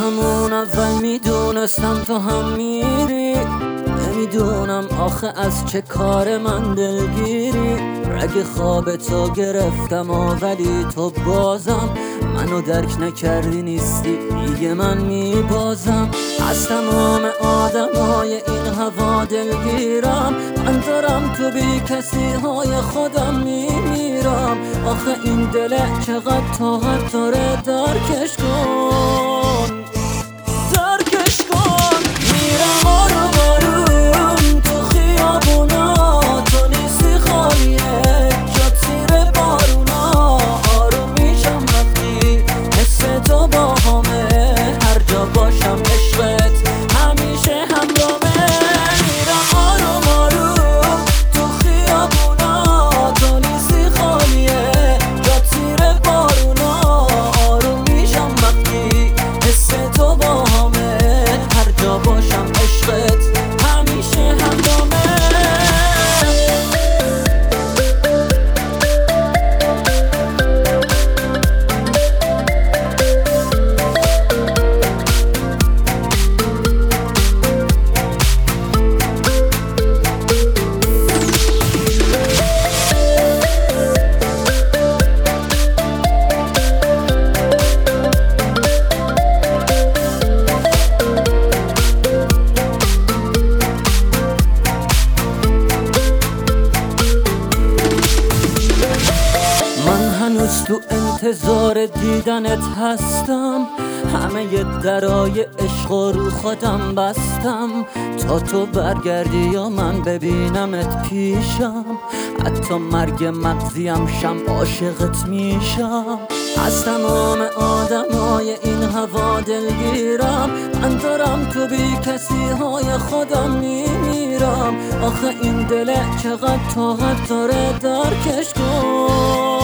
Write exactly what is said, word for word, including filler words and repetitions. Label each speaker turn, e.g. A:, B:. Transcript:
A: همون اول میدونستم تو هم میری، نمیدونم آخه از چه کار من دلگیری. رگ خواب تو گرفتم و ولی تو بازم منو درک نکردی، نیستی دیگه من میبازم. از تمام آدمای این هوا دلگیرم، من دارم تو بی کسی های خودم میمیرم. آخه این دل چقدر طاقت داره، درکش کن درکش کن. میرم آروم آروم تو خیابونا، تو نیستی خالیه جات زیر بارونا. آروم میشم وقتی حس تو با همه، هر جا باشم عشقت همیشه همراهمه. میرم آروم آروم تو خیابونا، تو نیستی خالیه جات زیر بارونا. آروم میشم وقتی حس تو با همه، هر جا باشم عشقت همیشه همراهمه. هنوز تو انتظار دیدنت هستم، همه درای عشق رو خودم بستم. تا تو برگردی یا من ببینمت پیشم، حتی مرگ مغزیم شم عاشقت میشم. از تمام آدمای این هوا دلگیرم، من دارم تو بی کسی های خودم میمیرم. آخه این دل چقدر طاقت داره، درکش کن